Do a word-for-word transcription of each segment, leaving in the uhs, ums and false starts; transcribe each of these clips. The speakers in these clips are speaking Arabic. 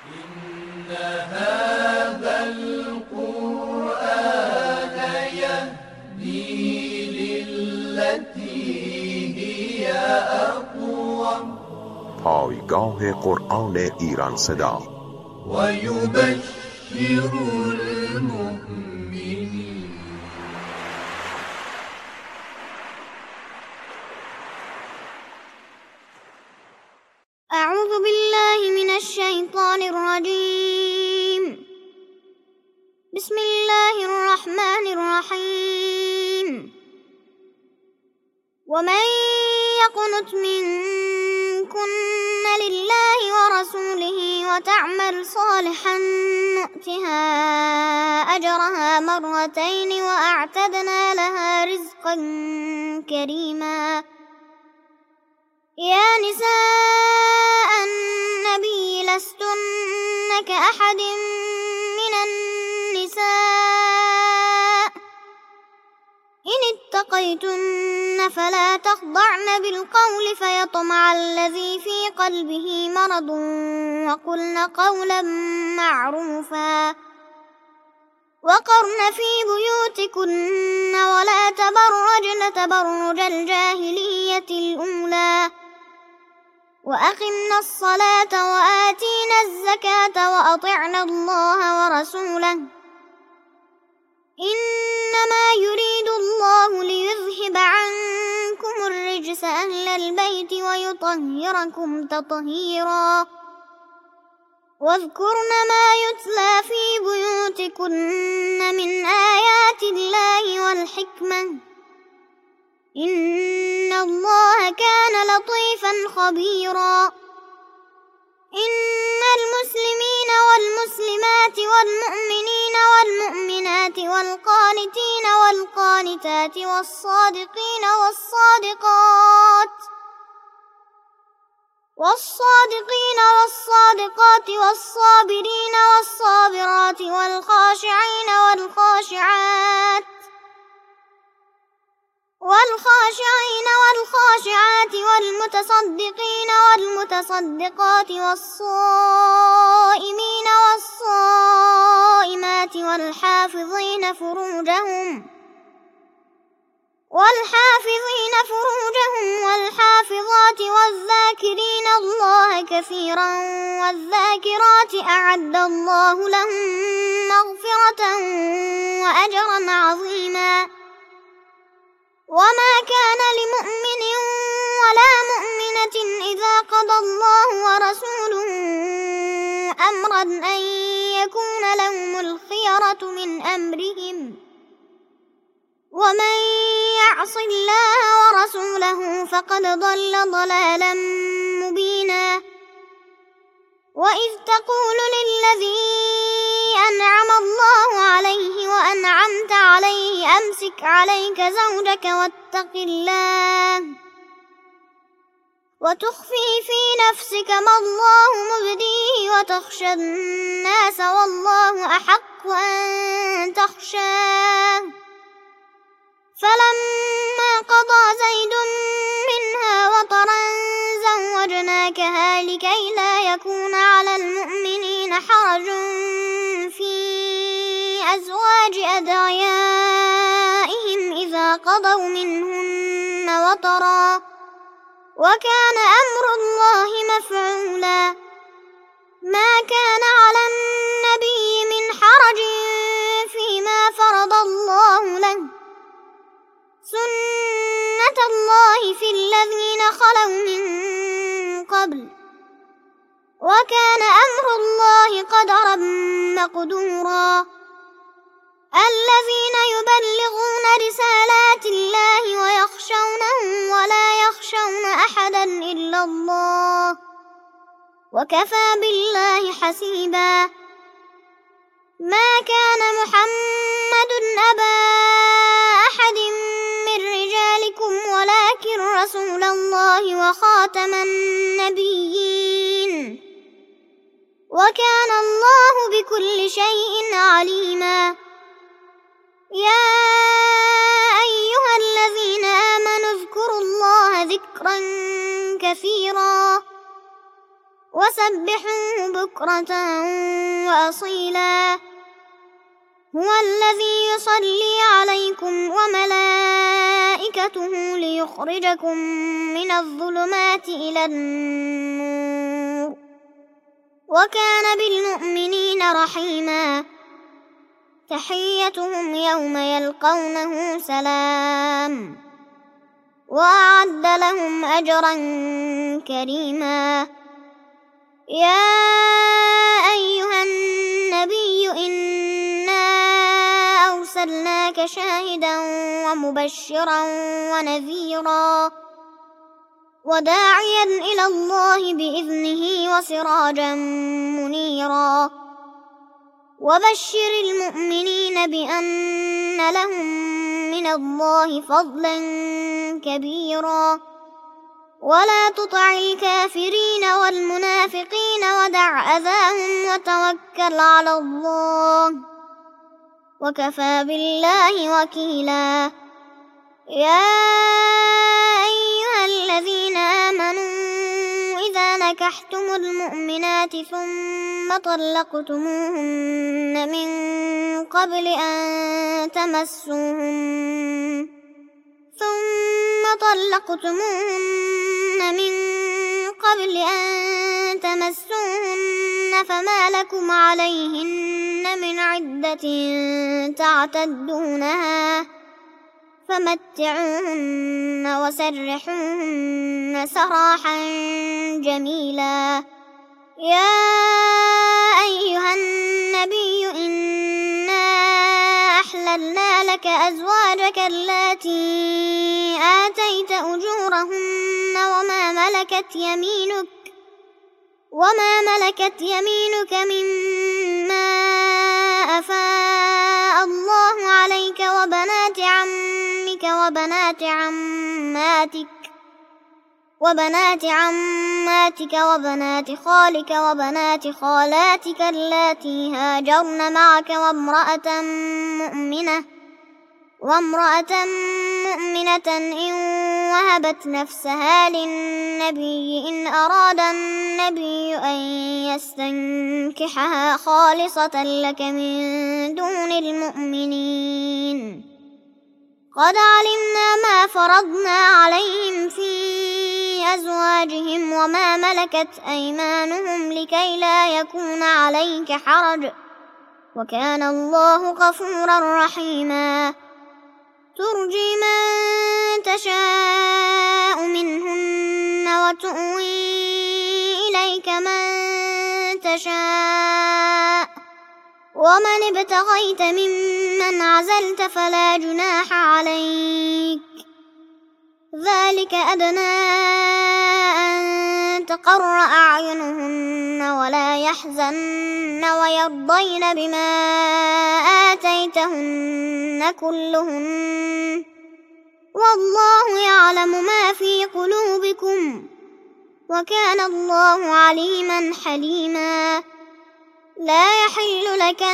إن هذا القرآن يهدي للتي هي أقوم. پایگاه قرآن ایران صدا ويبشر المؤمنين. أعوذ بالله من الشيطان الرجيم. بسم الله الرحمن الرحيم. ومن يقنت منكن لله ورسوله وتعمل صالحا نؤتها أجرها مرتين وأعتدنا لها رزقا كريما. يا نساء النبي لستن كأحد من النساء إن اتقيتن فلا تخضعن بالقول فيطمع الذي في قلبه مرض وقلن قولا معروفا. وقرن في بيوتكن ولا تبرجن تبرج الجاهلية الأولى وأقمنا الصلاة وآتينا الزكاة وأطعنا الله ورسوله إنما يريد الله ليذهب عنكم الرجس أهل البيت ويطهركم تطهيرا. واذكرن ما يتلى في بيوتكن من آيات الله والحكمة إن الله كان لطيفا خبيرا. إن المسلمين والمسلمات والمؤمنين والمؤمنات والقانتين والقانتات والصادقين والصادقات والصادقين والصادقات والصابرين والصابرات والخاشعين والخاشعات والخاشعين والخاشعات والمتصدقين والمتصدقات والصائمين والصائمات والحافظين فروجهم والحافظين فروجهم والحافظات والذاكرين الله كثيرا والذاكرات أعد الله لهم مغفرة وأجرا عظيما. وما كان لمؤمن ولا مؤمنة إذا قضى الله ورسوله أمرا أن يكون لهم الخيرة من أمرهم ومن يعص الله ورسوله فقد ضل ضلالا مبينا. وإذ تقول للذي أنعم الله عليه وأنعمت عليه أمسك عليك زوجك واتق الله وتخفي في نفسك ما الله مبديه وتخشى الناس والله أحق أن تخشاه. فلما قضى زيد منها وطرا زوجناكها لكي لا يكون على المؤمنين حرج في أزواج أدعيائهم إذا قضوا منهن وطرا وكان أمر الله مفعولا. ما كان على النبي من حرج فيما فرض الله له سنة الله في الذين خلوا من قبل وكان أمر الله قدرا مقدورا. الذين يبلغون رسالات الله ويخشونه ولا يخشون أحدا إلا الله وكفى بالله حسيبا. ما كان محمد أبا أحد من رجالكم ولكن رسول الله وخاتم النبيين وكان الله بكل شيء عليما. يا أيها الذين آمنوا اذكروا الله ذكرا كثيرا وسبحوه بكرة وأصيلا هو الذي يصلي عليكم وملائكته ليخرجكم من الظلمات إلى النور وكان بالمؤمنين رحيما تحيتهم يوم يلقونه سلام وأعد لهم أجرا كريما يا أيها النبي إنا أرسلناك شاهدا ومبشرا ونذيرا وداعيا إلى الله بإذنه وسراجا منيرا وبشر المؤمنين بأن لهم من الله فضلا كبيرا ولا تطع الكافرين والمنافقين ودع أذاهم وتوكل على الله وكفى بالله وكيلا يا أيها الذين آمنوا إذا نكحتم المؤمنات ثم طلقتموهن من قبل أن تمسوهن ثم طلقتموهن من قبل أن تمسوهن فما لكم عليهن من عدة تعتدونها فمتعوهن وسرحوهن سراحا جميلا يا أيها النبي إنا أحللنا لك أزواجك اللاتي آتيت أجورهن وما ملكت يمينك وما ملكت يمينك مما أفاء الله عليك وبنات عمك وبنات عماتك وبنات عماتك وبنات خالك وبنات خالاتك اللاتي هاجرن معك وامرأة مؤمنة وامرأة مؤمنة إن وهبت نفسها للنبي إن أراد النبي أن يستنكحها خالصة لك من دون المؤمنين قد علمنا ما فرضنا عليهم في أزواجهم وما ملكت أيمانهم لكي لا يكون عليك حرج وكان الله غفورا رحيما ترجي من تشاء منهن وتؤوي إليك من تشاء ومن ابتغيت ممن عزلت فلا جناح عليك ذلك أدنى أن تقر أعينهن ولا يحزن ويرضين بما آتيتهن كلهن والله يعلم ما في قلوبكم وكان الله عليما حليما لا يحل لك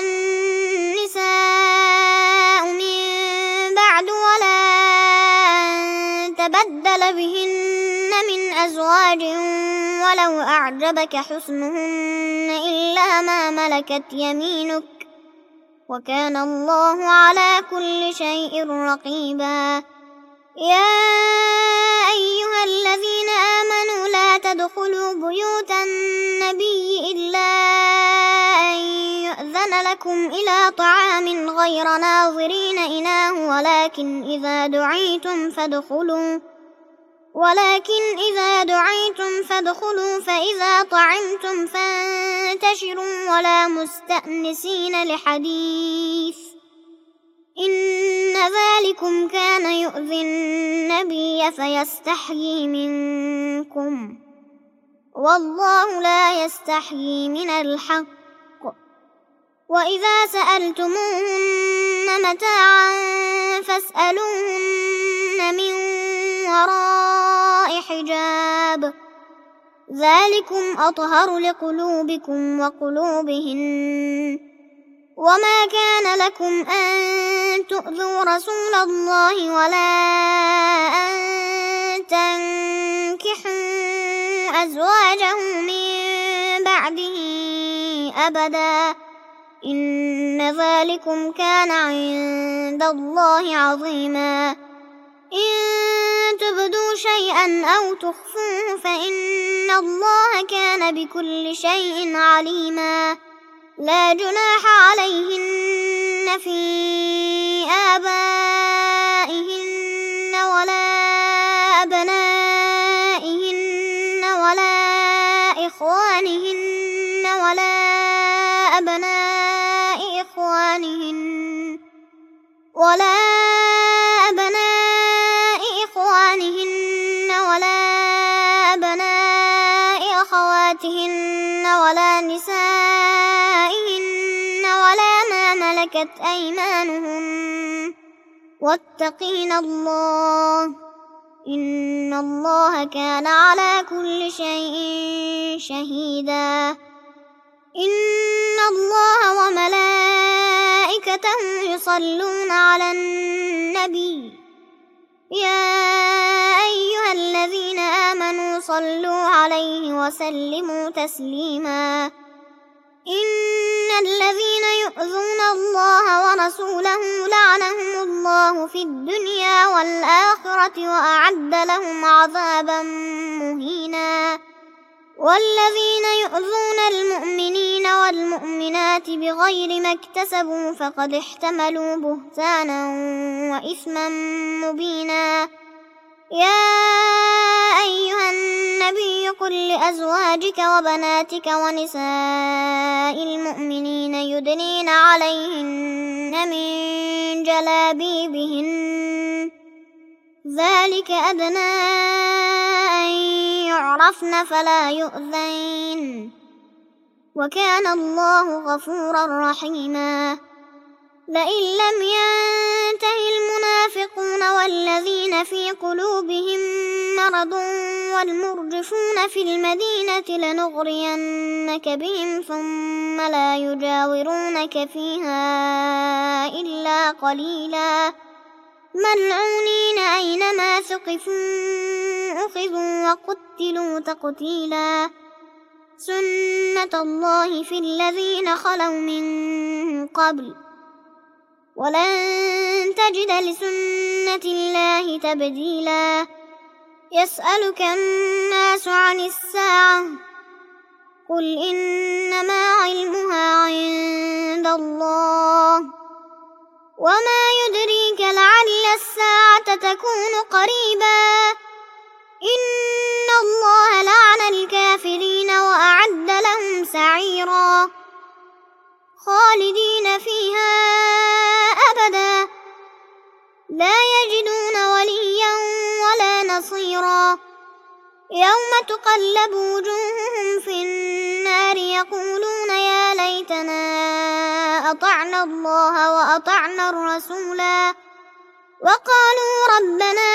النساء من بعد ولا أن تبدل بهن من أزواج ولو أعجبك حسنهن إلا ما ملكت يمينك وكان الله على كل شيء رقيبا يا أيها الذين آمنوا لا تدخلوا بيوت النبي إلا أن يؤذن لكم إلى طعام غير ناظرين إناه ولكن إذا دعيتم فادخلوا ولكن إذا دعيتم فادخلوا فإذا طعمتم فانتشروا ولا مستأنسين لحديث إن ذلكم كان يؤذي النبي فيستحيي منكم والله لا يستحيي من الحق وإذا سألتموهن متاعا فاسألوهن من وراء حجاب ذلكم أطهر لقلوبكم وقلوبهن وما كان لكم أن تؤذوا رسول الله ولا أن تنكحوا أزواجه من بعده أبدا إن ذلكم كان عند الله عظيما إن تبدوا شيئا أو تخفوه فإن الله كان بكل شيء عليما لا جناح عليهن في آبائهن ولا أبنائهن ولا إخوانهن ولا أبناء إخوانهن ولا أبناء إخوانهن ولا أبناء أخواتهن ولا نسائهن ولا ما ملكت أيمانهن واتقين الله إن الله كان على كل شيء شهيدا إن الله وملائكته يصلون على النبي يا أيها الذين آمنوا صلوا عليه وسلموا تسليما إن الذين يؤذون الله ورسوله لعنهم الله في الدنيا والآخرة وأعد لهم عذابا مهينا والذين يؤذون المؤمنين والمؤمنات بغير ما اكتسبوا فقد احتملوا بهتانا وإثما مبينا يا أيها النبي قل لأزواجك وبناتك ونساء المؤمنين يدنين عليهن من جلابيبهن ذلك أدنى أن يعرفن فلا يؤذين وكان الله غفورا رحيما لئن لم ينته المنافقون والذين في قلوبهم مرض والمرجفون في المدينة لنغرينك بهم ثم لا يجاورونك فيها إلا قليلا ملعونين أينما ثقفوا أخذوا وقتلوا تقتيلا سنة الله في الذين خلوا من قبل ولن تجد لسنة الله تبديلا يسألك الناس عن الساعة قل إنما علمها عند الله وما يدريك لعل الساعة تكون قريبا إن الله لعن الكافرين وأعد لهم سعيرا خالدين فيها أبدا لا يجدون وليا ولا نصيرا يوم تقلب وجوههم في النار يقولون يا ليتنا أطعنا الله وأطعنا الرسولا وقالوا ربنا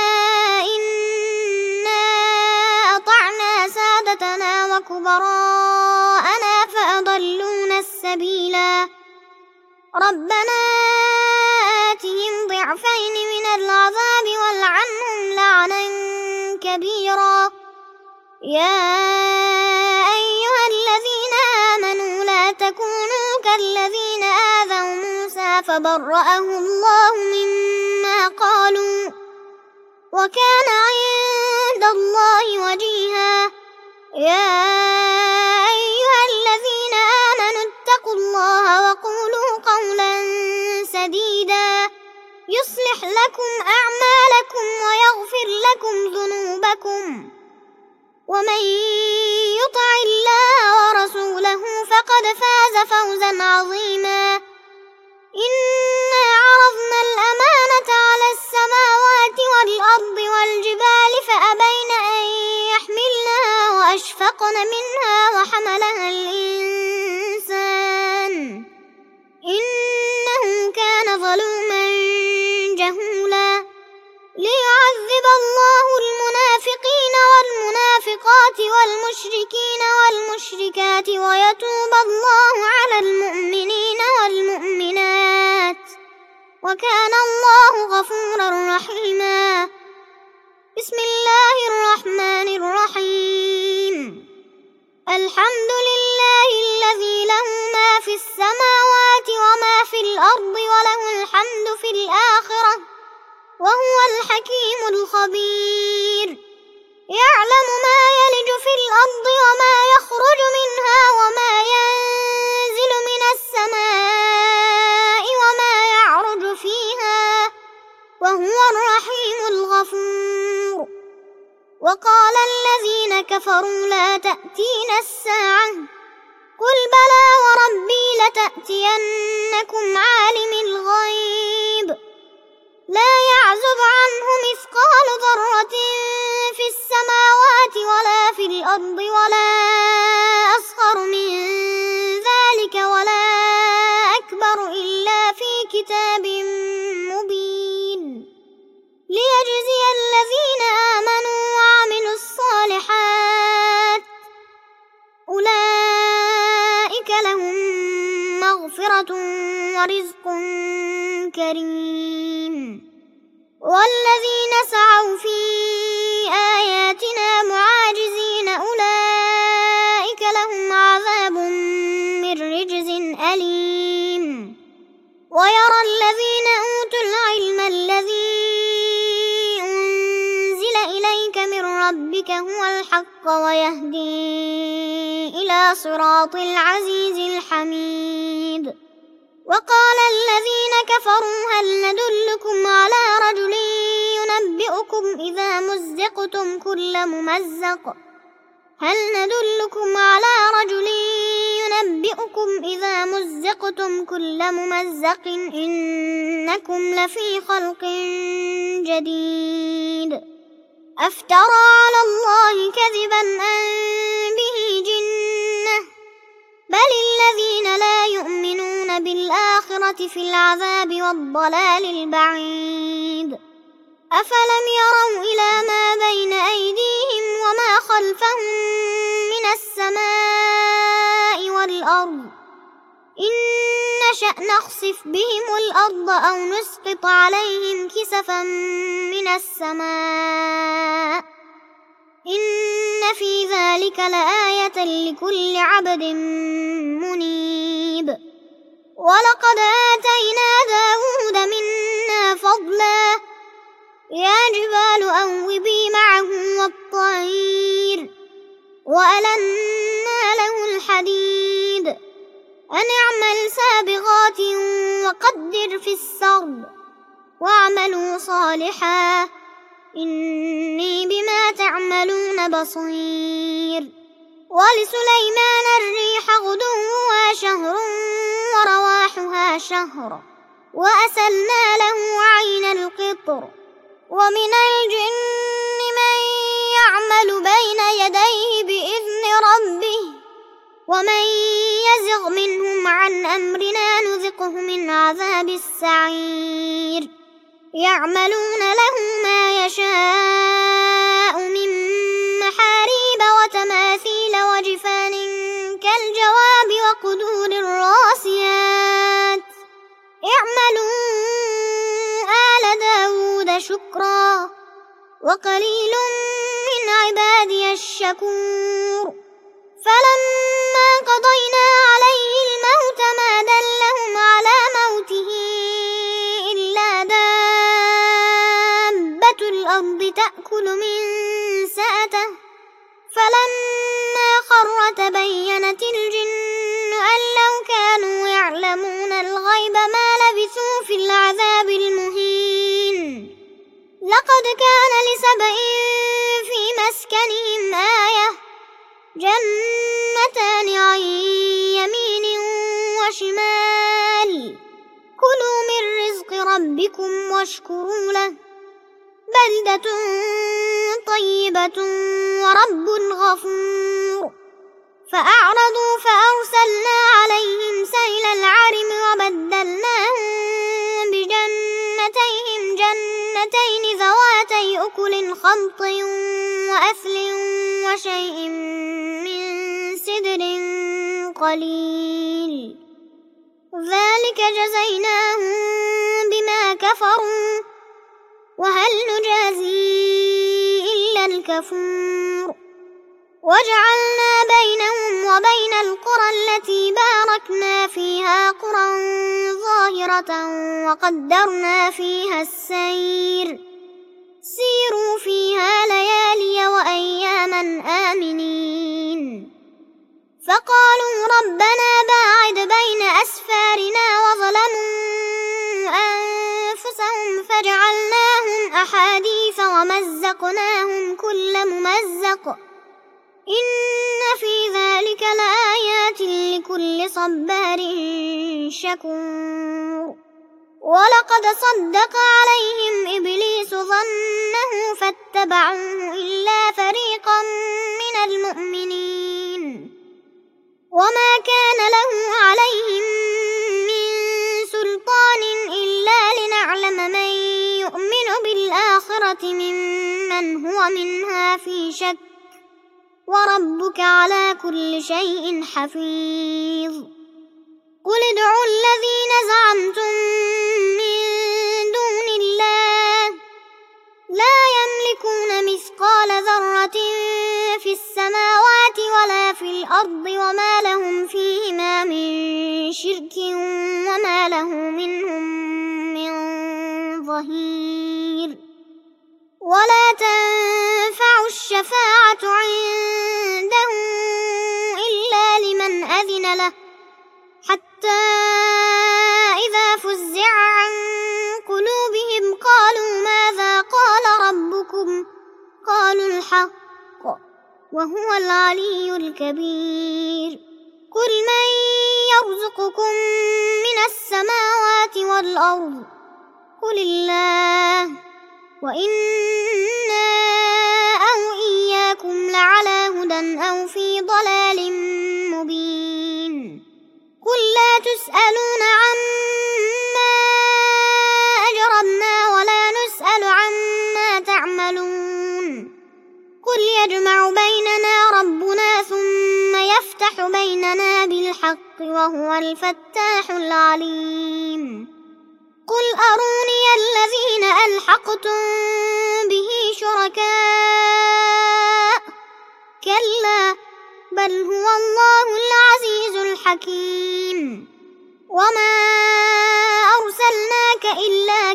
إنا أطعنا سادتنا وكبراءنا فأضلونا السبيلا ربنا آتهم ضعفين من العذاب والعنهم لعنا كبيرا يا أيها الذين آمنوا لا تكونوا كالذين آذوا موسى فبرأه الله مما قالوا وكان عند الله وجيها يا أيها الذين آمنوا اتقوا الله وقولوا قولا سديدا يصلح لكم أعمالكم ويغفر لكم ذنوبكم ومن يطع الله ورسوله فقد فاز فوزا عظيما إنا عرضنا الأمانة على السماوات والأرض والجبال فأبين أن يحملنها وأشفقن منها وحملها الإنسان إنه كان ظلوما جهولا ليعذب الله المنافقين والمنافقات والمشركين والمشركات ويتوب الله على المؤمنين والمؤمنات وكان الله غفورا رحيما بسم الله الرحمن الرحيم الحمد لله السماوات وما في الأرض وله الحمد في الآخرة وهو الحكيم الخبير يعلم ما يلج في الأرض وما يخرج منها وما ينزل من السماء وما يعرج فيها وهو الرحيم الغفور وقال الذين كفروا لا تأتينا الساعة قل بلى وربي لتأتينكم عالم الغيب لا يعزب عنه مثقال ذرة في السماوات ولا في الأرض ولا أصغر من ذلك ولا أكبر إلا في كتاب مبين ليجزي الذين آمنوا وعملوا الصالحات أولئك لهم مغفرة ورزق كريم والذين سعوا في آياتنا معاجزين أولئك لهم عذاب من رجز أليم ويرى الذين أوتوا العلم الذي أنزل إليك من ربك هو الحق ويهدي إلى صراط العزيز الحميد وقال الذين كفروا هل ندلكم على رجل ينبئكم إذا مزقتم كل ممزق هل ندلكم على رجل ينبئكم إذا مزقتم كل ممزق إنكم لفي خلق جديد أفترى على الله كذبا أم به جنة بل الذين لا يؤمنون بالآخرة في العذاب والضلال البعيد أفلم يروا إلى ما بين أيديهم وما خلفهم من السماء والأرض إن نشأ نخسف بهم الأرض أو نسقط عليهم كسفا من السماء إن في ذلك لآية لكل عبد منيب ولقد آتينا داود منا فضلا يا جبال أوبي معه والطير وألنا له الحديد أن اعمل سابغات وقدر في السرد واعملوا صالحا إني بما تعملون بصير ولسليمان الريح غدوها شهر ورواحها شهر وأسلنا له عين القطر ومن الجن من يعمل بين يديه بإذن ربه ومن يزغ منهم عن أمرنا نذقه من عذاب السعير يعملون له ما يشاء من محاريب وتماثيل وجفان كالجواب وقدور الراسيات اعملوا آل داود شكرا وقليل من عبادي الشكور فلما قضينا عليه الموت ما دلهم على موته إلا دابة الأرض تأكل من سأته فلما خر تبينت الجن أن لو كانوا يعلمون الغيب ما لبثوا في العذاب المهين لقد كان لسبإ في مسكنهم آية جنتان عن يمين وشمال كلوا من رزق ربكم واشكروا له بلدة طيبة ورب غفور فأعرضوا فأرسلنا عليهم سيل العرم وبدلناهم بجنتيهم جنتين ذواتي أكل خمط وأثل وشيء من سدر قليل ذلك جزيناهم بما كفروا وهل نجازي إلا الكفور وجعلنا بينهم وبين القرى التي باركنا فيها مستقرة وقدرنا فيها السير سيروا فيها ليالي وأياما آمنين فقالوا ربنا باعد بين أسفارنا وظلموا أنفسهم فجعلناهم أحاديث ومزقناهم كل ممزق إن في ذلك لآيات لكل صبار شكور ولقد صدق عليهم إبليس ظنه فاتبعوه إلا فريقا من المؤمنين وما كان له عليهم من سلطان إلا لنعلم من يؤمن بالآخرة ممن هو منها في شك وربك على كل شيء حفيظ قل ادعوا الذين زعمتم من دون الله لا يملكون مثقال ذرة في السماوات ولا في الأرض وما لهم فيهما من شرك وما له منهم من ظهير ولا تنفع الشفاعة عنده إلا لمن أذن له حتى إذا فزع عن قلوبهم قالوا ماذا قال ربكم قالوا الحق وهو العلي الكبير قل من يرزقكم من السماوات والأرض قل الله وإنا أو إياكم لعلى هدى أو في ضلال مبين قل لا تسألون عما أجرمنا ولا نسأل عما تعملون قل يجمع بيننا ربنا ثم يفتح بيننا بالحق وهو الفتاح العليم قل أروني الذين ألحقتم به شركاء كلا بل هو الله العزيز الحكيم وما أرسلناك إلا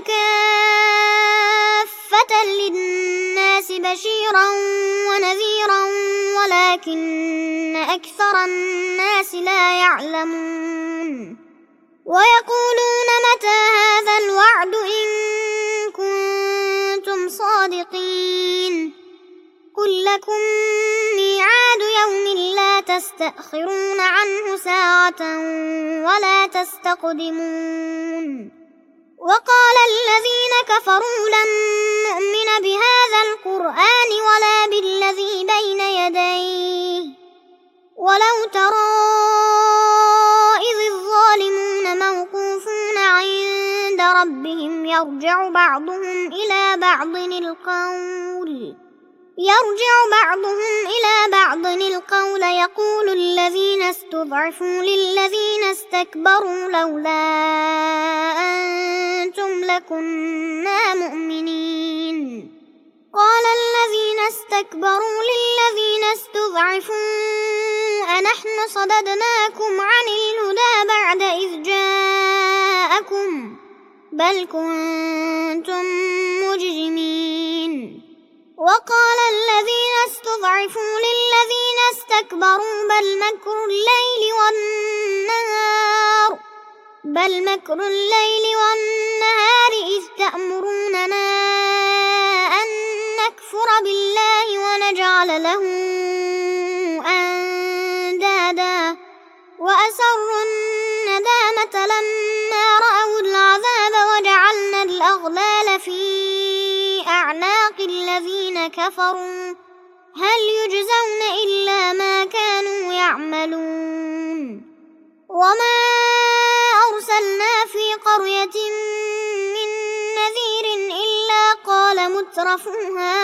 كافة للناس بشيرا ونذيرا ولكن أكثر الناس لا يعلمون ويقولون متى هذا الوعد إن كنتم صادقين قل لكم ميعاد يوم لا تستأخرون عنه ساعة ولا تستقدمون وقال الذين كفروا لن نؤمن بهذا القرآن ولا بالذي بين يديه ولو ترى إذ الظالمون موقوفون عند ربهم يرجع بعضهم إلى بعض القول يرجع بعضهم إلى بعض القول يقول الذين استضعفوا للذين استكبروا لولا أنتم لكنا مؤمنين قال الذين استكبروا للذين استضعفوا أنحن صددناكم عن الهدى بعد إذ جاءكم بل كنتم مجرمين وقال الذين استضعفوا للذين استكبروا بل مكر الليل والنهار بل مكر الليل والنهار إذ تأمروننا أن نكفر بالله ونجعل له أندادا وأسروا الندامة لما رأوا العذاب وجعلنا الأغلال في أعناق الذين كفروا هل يجزون إلا ما كانوا يعملون وما أرسلنا في قرية من نذير إلا قال مترفوها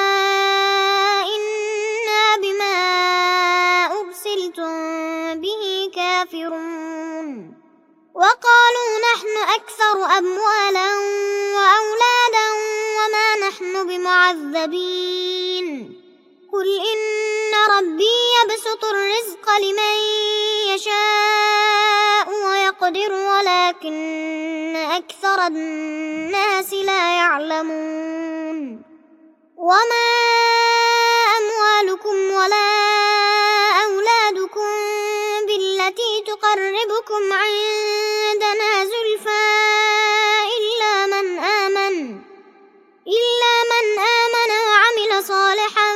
إنا بما أرسلتم به كافرون وقالوا نحن أكثر أموالا وأولادا وما نحن بمعذبين قل إن ربي يبسط الرزق لمن يشاء ويقدر ولا ولكن أكثر الناس لا يعلمون وما أموالكم ولا أولادكم بالتي تقربكم عندنا زلفى إلا من آمن إلا من آمن وعمل صالحا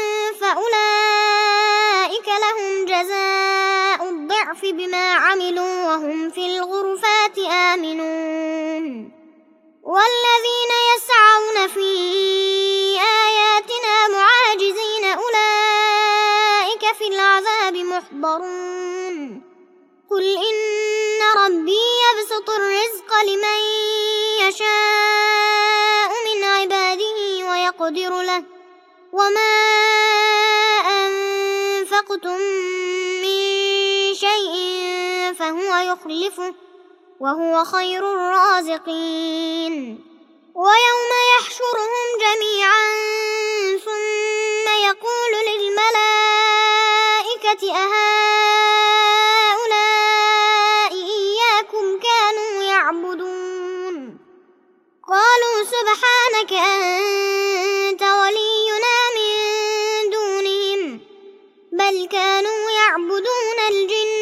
فأولئك لهم جزاء الضعف بما عملوا وهم في الغرفات آمنون والذين يسعون في آياتنا معاجزين أولئك في العذاب محضرون قل إن ربي يبسط الرزق لمن يشاء من عباده ويقدر له وما أنفقتم من شيء فهو يخلفه وهو خير الرازقين ويوم يحشرهم جميعا ثم يقول للملائكة أهؤلاء إياكم كانوا يعبدون قالوا سبحانك أنت ولينا من دونهم بل كانوا يعبدون الجن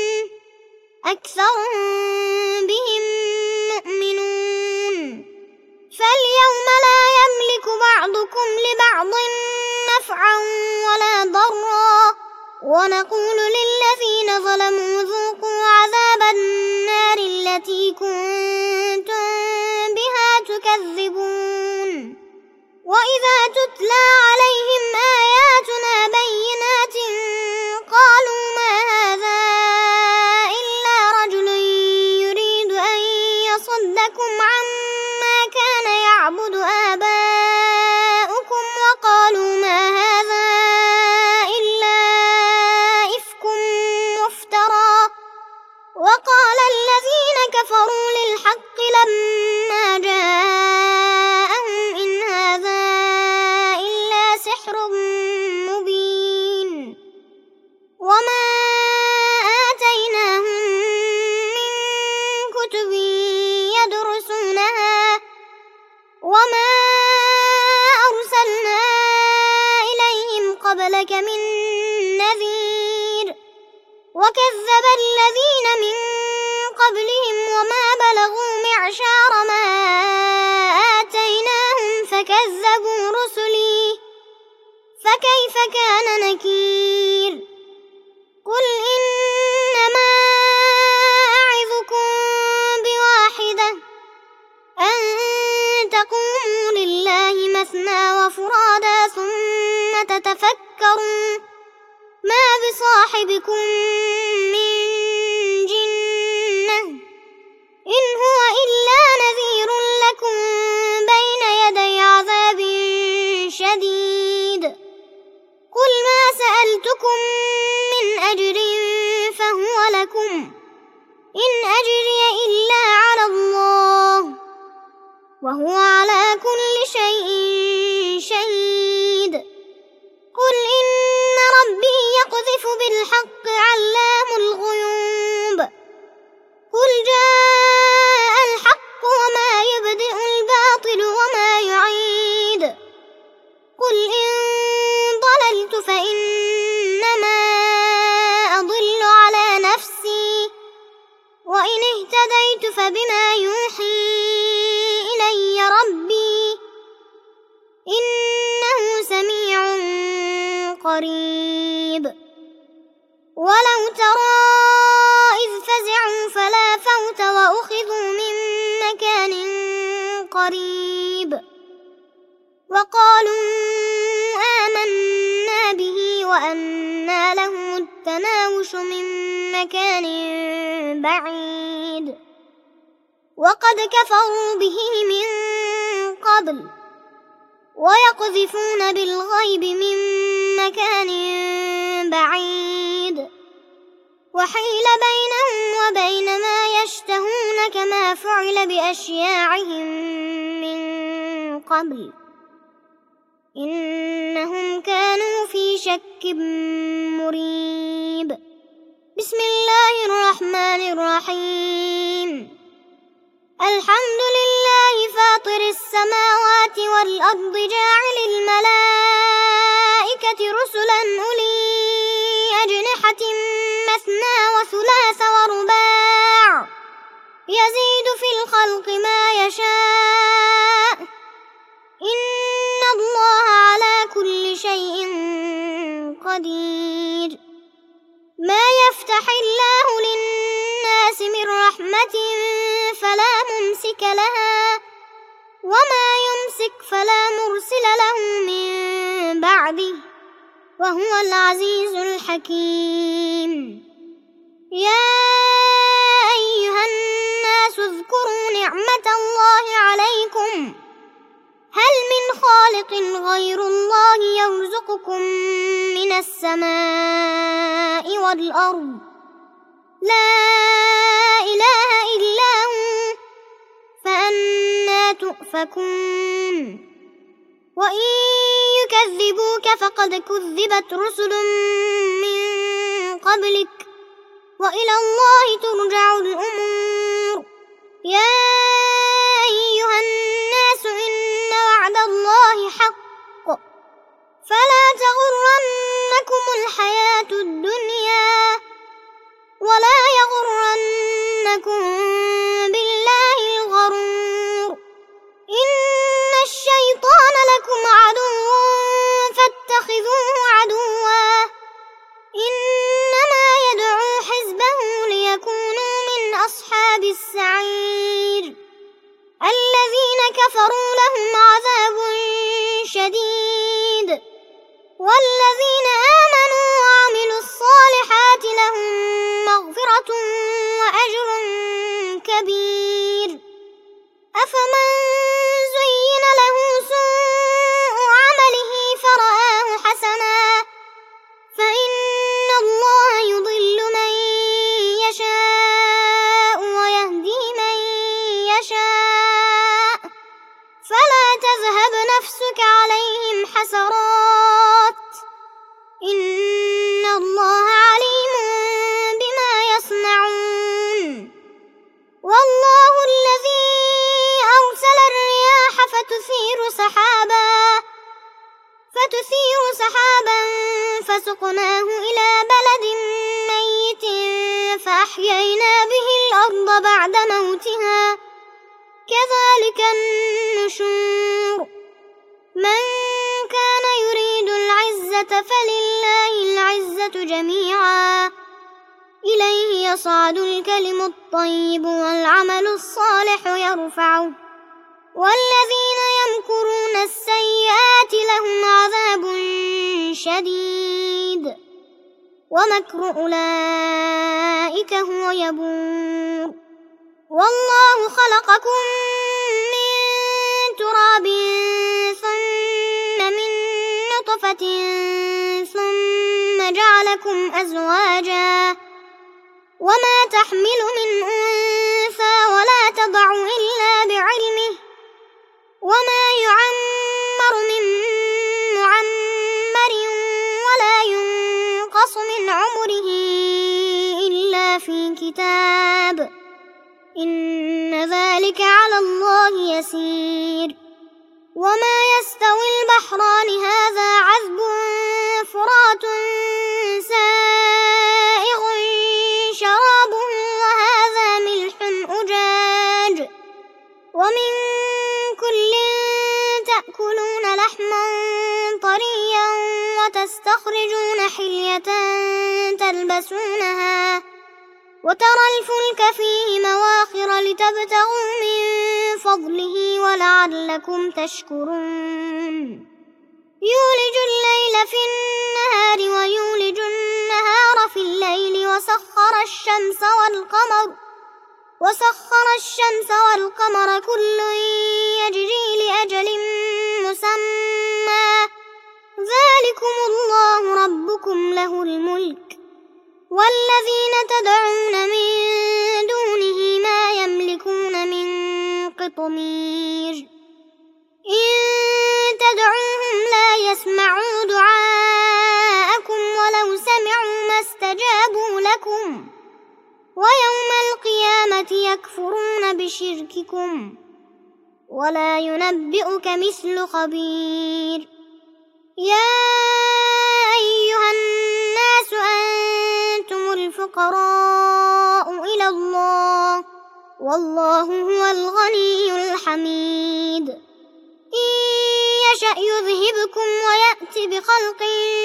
أكثرهم بهم مؤمنون فاليوم لا يملك بعضكم لبعض نفعا ولا ضرا ونقول للذين ظلموا ذوقوا عذاب النار التي كنتم بها تكذبون وإذا تتلى عليهم آياتنا بينات قالوا ما هذا إلا رجل يريد أن يصدكم عما كان يعبد آباؤكم وقالوا ما هذا إلا إفك مفترى وقال الذين كفروا للحق لما جاءهم إن هذا إلا سحر مبين وما آتيناهم من كتب يدرسونها وما أرسلنا إليهم قبلك من نذير وكذب الذين من قبلهم وما بلغوا معشار ما آتيناهم فكذبوا رسلي فكيف كان نكير قل إنما أعظكم بواحدة أن تقوموا لله مثنى وفرادا ثم تتفكروا ما بصاحبكم من جنة إن هو إلا نذير لكم بين يدي عذاب شديد قل ما سألتكم من أجر فهو لكم إن أجري إلا على الله وهو على كل شيء شهيد قل إن ربي يقذف بالحق علام الغيوب قل جاء الحق وما يبدئ الباطل وما يعيد قل إن ضللت فإنما أضل على نفسي وإن اهتديت فبما يوحي إلي ربي إنه سميع قريب ولو ترى إذ فزعوا فلا فوت وأخذوا من مكان قريب وقالوا آمنا به وأنى لهم التناوش من مكان بعيد وقد كفروا به من قبل ويقذفون بالغيب من مكان بعيد وحيل بينهم وبين ما يشتهون كما فعل بأشياعهم من قبل إنهم كانوا في شك مريب بسم الله الرحمن الرحمن الرحيم الحمد لله فاطر السماوات والأرض جاعل الملائكة رسلا أولي أجنحة مثنى وثلاث ورباع يزيد في الخلق ما يشاء إن الله على كل شيء قدير ما يفتح الله للناس من رحمة فلا ممسك لها وما يمسك فلا مرسل له من بعده وهو العزيز الحكيم يا أيها الناس اذكروا نعمة الله عليكم هل من خالق غير الله يرزقكم من السماء والأرض لا إله إلا هو فأنى تؤفكون وإن يكذبوك فقد كذبت رسل من قبلك وإلى الله ترجع الأمور يا أيها الناس إن وعد الله حق فلا تغرنكم الحياة الدنيا ولا يغرنكم بالله الغرور إن الشيطان لكم عدو فاتخذوه عدوا إنما يدعو حزبه ليكونوا من أصحاب السعير الذين كفروا لهم عذاب شديد والذين آمنوا وعملوا الصالحات لهم مغفرة وأجر كبير أفمن زين له سوء عمله فرآه حسنا فإن الله يضل من يشاء ويهدي من يشاء فلا تذهب نفسك عليهم حسرات إن الله عليم بما يصنعون والله الذي أرسل الرياح فتثير سحابا فتثير سحابا فسقناه إلى بلد ميت فأحيينا به الأرض بعد موتها كذلك النشور من كان يريد العزة فلله العزة جميعا إليه يصعد الكلم الطيب والعمل الصالح يرفعه والذين يمكرون السيئات لهم عذاب شديد ومكر أولئك هو يبور والله خلقكم من تراب ثم من نطفة ثم جعلكم أزواجا وما تحمل من أنثى ولا تضع إلا بعلمه وما يعمر من معمر ولا ينقص من عمره إلا في كتاب إن ذلك على الله يسير وما يستوي البحران هذا عذب فرات سائغ شرابه وهذا ملح أجاج ومن كل تأكلون لحما طريا وتستخرجون حلية تلبسونها وترى الفلك فيه مواخر لتبتغوا من فضله ولعلكم تشكرون يولج الليل في النهار ويولج النهار في الليل وسخر الشمس والقمر وسخر الشمس والقمر كل يجري لأجل مسمى ذلكم الله ربكم له الملك والذين تدعون من دونه ما يملكون من قطمير إن تدعوهم لا يسمعوا دعاءكم ولو سمعوا ما استجابوا لكم ويوم القيامة يكفرون بشرككم ولا ينبئك مثل خبير. يا أيها الناس أنتم الفقراء إلى الله والله هو الغني الحميد. إن يشأ يذهبكم ويأتي بخلق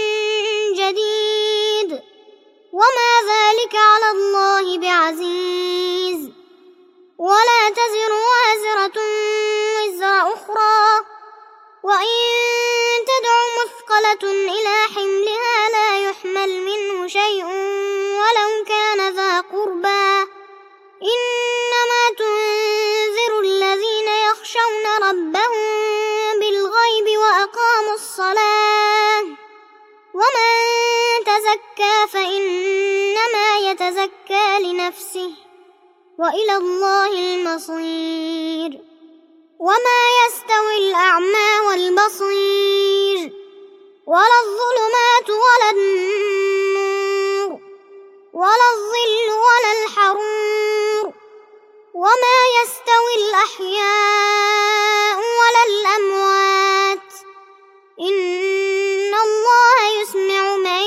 جديد وما ذلك على الله بعزيز. ولا تزر وازرة وزر أخرى وإن تدع مثقلة إلى حملها لا يحمل منه شيء ولو كان ذا قربى إنما تنذر الذين يخشون ربهم بالغيب وأقاموا الصلاة ومن تزكى فإنما يتزكى لنفسه وإلى الله المصير. وما يستوي الأعمى والبصير ولا الظلمات ولا النور ولا الظل ولا الحرور وما يستوي الأحياء ولا الأموات إن الله يسمع من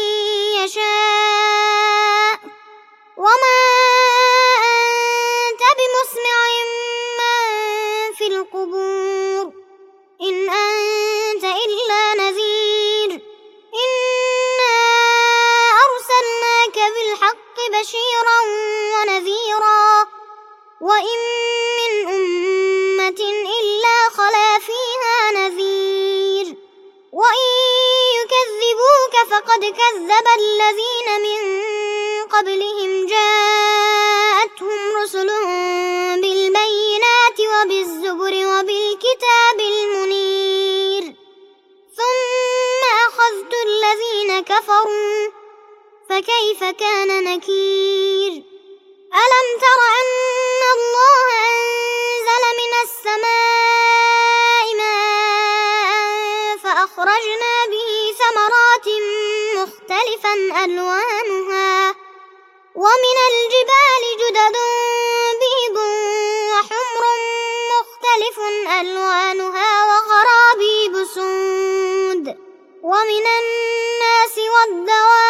يشاء وما أنت بمسمع من في القبور إن أنت إلا نذير. إنا أرسلناك بالحق بشيرا ونذيرا وإن من أمة إلا خلا فيها نذير وإن يكذبوك فقد كذب الذين من قبلهم جاءتهم رسلهم بالبينات وبالزبر وبالكتاب المنير ثم أخذت الذين كفروا فكيف كان نكير. ألم تر أن الله أنزل من السماء ماء فأخرجنا به ثمرات مختلفا ألوانها ومن الجبال جدد بيض وحمر مختلف ألوانها وغرابيب سود ومن الناس والدواب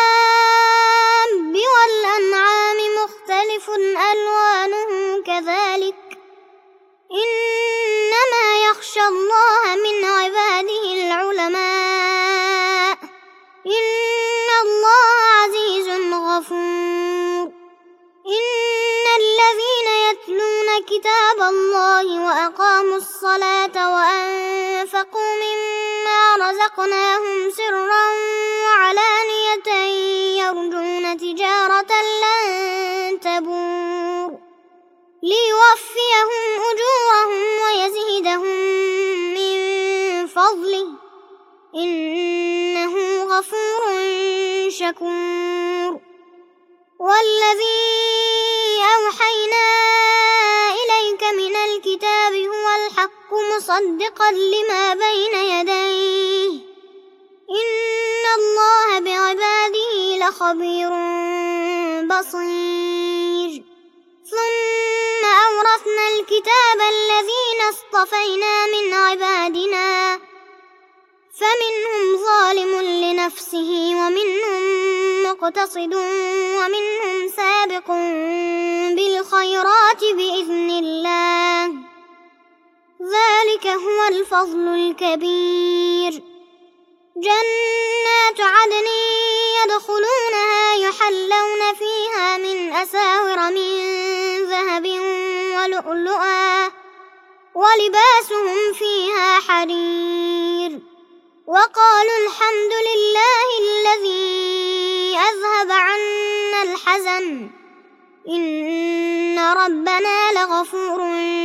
والأنعام مختلف ألوانه كذلك إنما يخشى الله من عباده العلماء إن الله عزيز غفور. إن الذين يتلون كتاب الله وأقاموا الصلاة وأنفقوا مما رزقناهم سرا وعلانية يرجون تجارة لن تبور ليوفيهم أجورهم ويزيدهم من فضله إنه غفور شكور. والذي أوحينا إليك من الكتاب هو الحق مصدقا لما بين يديه إن الله بعباده لخبير بصير. ثم أورثنا الكتاب الذين اصطفينا من عبادنا فمنهم ظالم لنفسه ومنهم مقتصد ومنهم سابق بالخيرات بإذن الله ذلك هو الفضل الكبير. جنات عدن يدخلونها يحلون فيها من أساور من ذهب ولؤلؤا ولباسهم فيها حرير وقالوا الحمد لله الذي أذهب عنا الحزن إن ربنا لغفور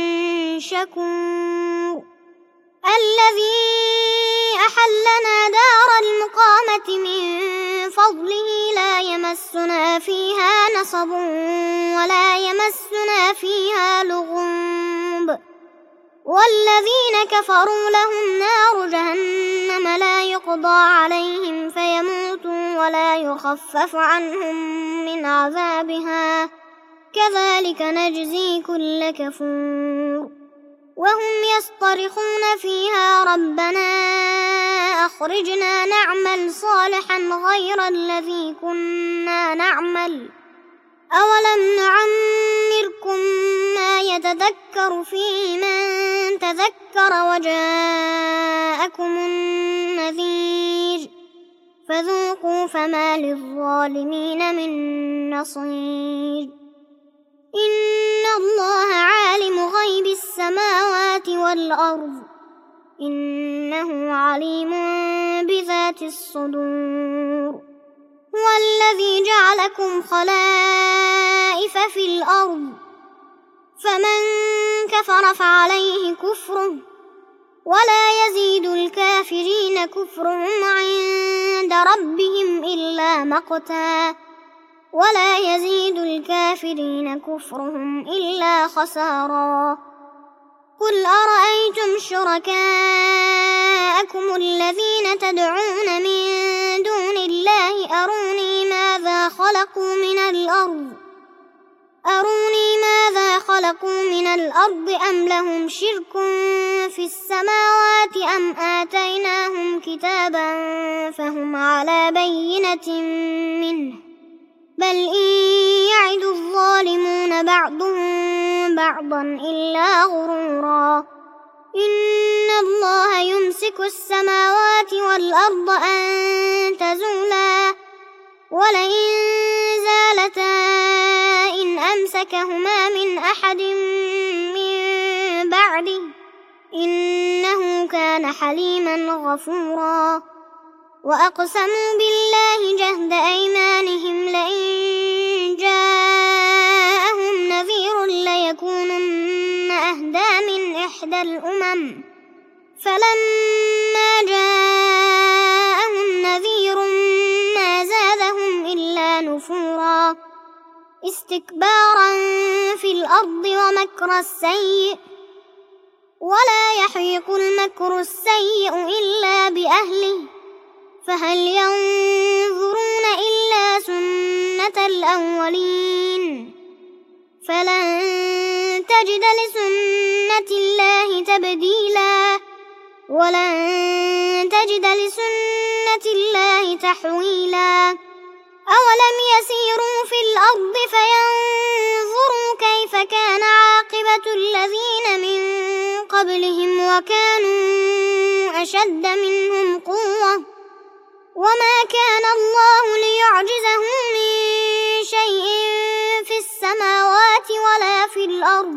شكور. الذي أحلنا دار المقامة من فضله لا يمسنا فيها نصب ولا يمسنا فيها لغوب والذين كفروا لهم نار جهنم لا يقضى عليهم فيموتوا ولا يخفف عنهم من عذابها كذلك نجزي كل كفور وهم يصطرخون فيها ربنا أخرجنا نعمل صالحا غير الذي كنا نعمل أولم نعمركم ما يتذكر فيه من تذكر وجاءكم النذير فذوقوا فما للظالمين من نصير إن الله عالم غيب السماوات والأرض إنه عليم بذات الصدور هو الذي جعلكم خلائف في الأرض فمن كفر فعليه كفره ولا يزيد الكافرين كفرهم عند ربهم إلا مقتا ولا يزيد الكافرين كفرهم إلا خسارا قل أرأيتم شركاءكم الذين تدعون من دون الله أروني ماذا خلقوا من الأرض أروني ماذا خلقوا من الأرض أم لهم شرك في السماوات أم آتيناهم كتابا فهم على بينة منه بل إن يعد الظالمون بعضهم بعضا إلا غرورا إن الله يمسك السماوات والأرض أن تزولا ولئن زالتا إن أمسكهما من أحد من بعده إنه كان حليما غفورا وأقسموا بالله جهد أيمانهم لئن جاءهم نذير ليكونن أهدى من إحدى الأمم فلما جاءهم نذير ما زادهم إلا نفورا استكبارا في الأرض ومكر السيء ولا يحيق المكر السيء إلا بأهله فهل ينظرون إلا سنة الأولين فلن تجد لسنة الله تبديلا ولن تجد لسنة الله تحويلا أولم يسيروا في الأرض فينظروا كيف كان عاقبة الذين من قبلهم وكانوا أشد منهم قوة وما كان الله ليعجزه من شيء في السماوات ولا في الأرض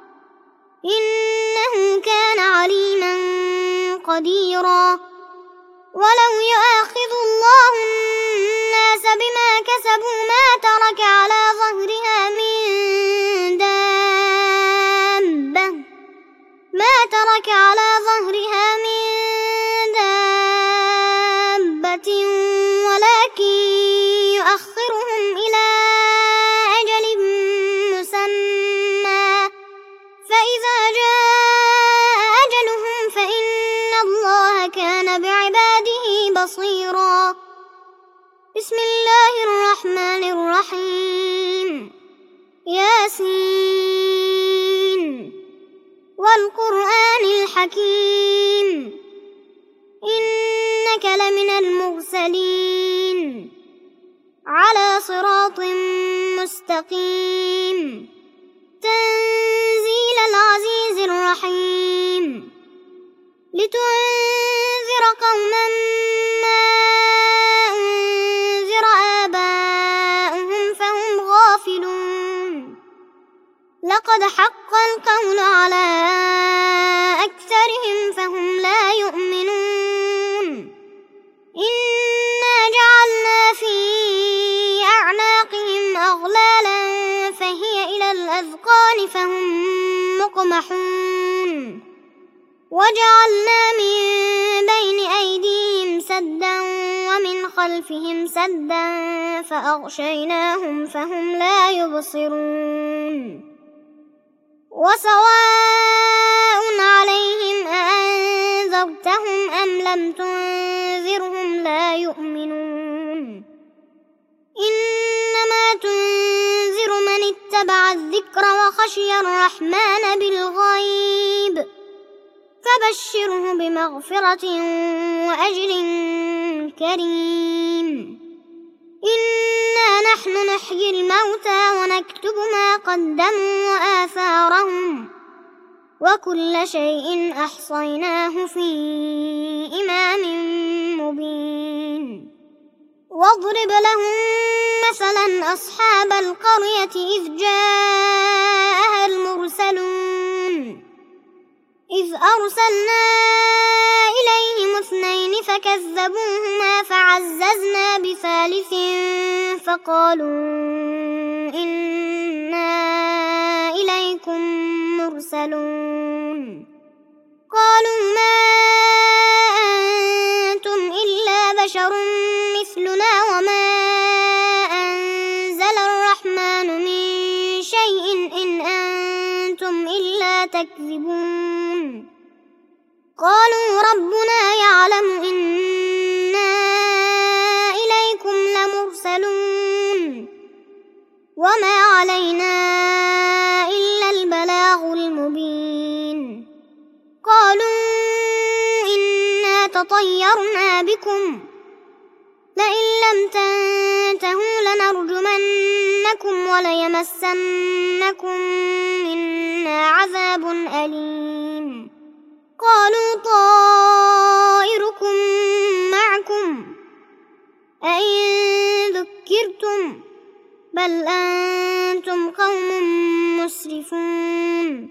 إنه كان عليما قديرا ولو يؤاخذ الله الناس بما كسبوا ما ترك على ظهرها من دابة ما ترك على ظهرها من دابة ولكن يؤخرهم إلى أجل مسمى فإذا جاء أجلهم فإن الله كان بعباده بصيرا بسم الله الرحمن الرحيم ياسين والقرآن الحكيم إنك لمن المرسلين على صراط مستقيم تنزيل العزيز الرحيم لتنذر قوما ما أنذر آباؤهم فهم غافلون لقد حق القول على أكثرهم فهم لا يؤمنون إنا جعلنا في أعناقهم أغلالا فهي إلى الأذقان فهم مقمحون وجعلنا من بين أيديهم سدا ومن خلفهم سدا فأغشيناهم فهم لا يبصرون وسواء عليهم أأنذرتهم أم لم تنذرهم لا يؤمنون إنما تنذر من اتبع الذكر وخشي الرحمن بالغيب فبشره بمغفرة وأجر كريم إنا نحن نحيي الموتى ونكتب ما قدموا وآثارهم وكل شيء أحصيناه في إمام مبين واضرب لهم مثلا أصحاب القرية إذ جاءها المرسلون إذ أرسلنا إليهم اثنين فكذبوهما فعززنا بثالث فقالوا إنا إليكم مرسلون قالوا ما أنتم إلا بشر مثلنا وما أنزل الرحمن من شيء إن أنتم إلا تكذبون قالوا ربنا يعلم إنا إليكم لمرسلون وما علينا إلا البلاغ المبين قالوا إنا تطيرنا بكم لئن لم تنتهوا لنرجمنكم وليمسنكم منا عذاب أليم قالوا طائركم معكم أئن ذكرتم بل أنتم قوم مسرفون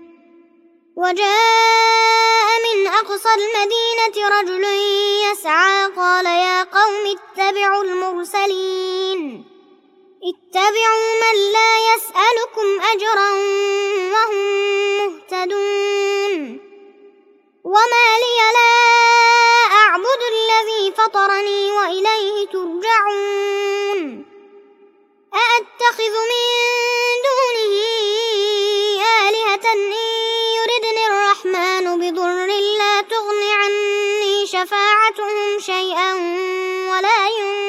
وجاء من أقصى المدينة رجل يسعى قال يا قوم اتبعوا المرسلين اتبعوا من لا يسألكم أجرا وهم مهتدون وما لي لا أعبد الذي فطرني وإليه ترجعون أأتخذ من دونه آلهة إن يردني الرحمن بضر لا تغن عني شفاعتهم شيئا ولا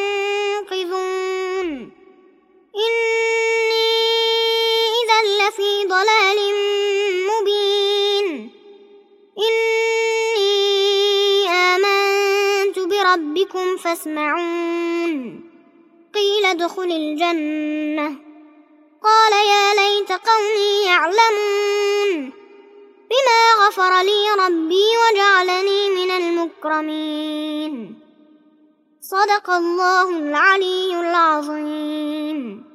ينقذون إني إذا لفي ضلال مبين إني آمنت بربكم فاسمعون قيل ادخل الجنة قال يا ليت قومي يعلمون بما غفر لي ربي وجعلني من المكرمين صدق الله العلي العظيم.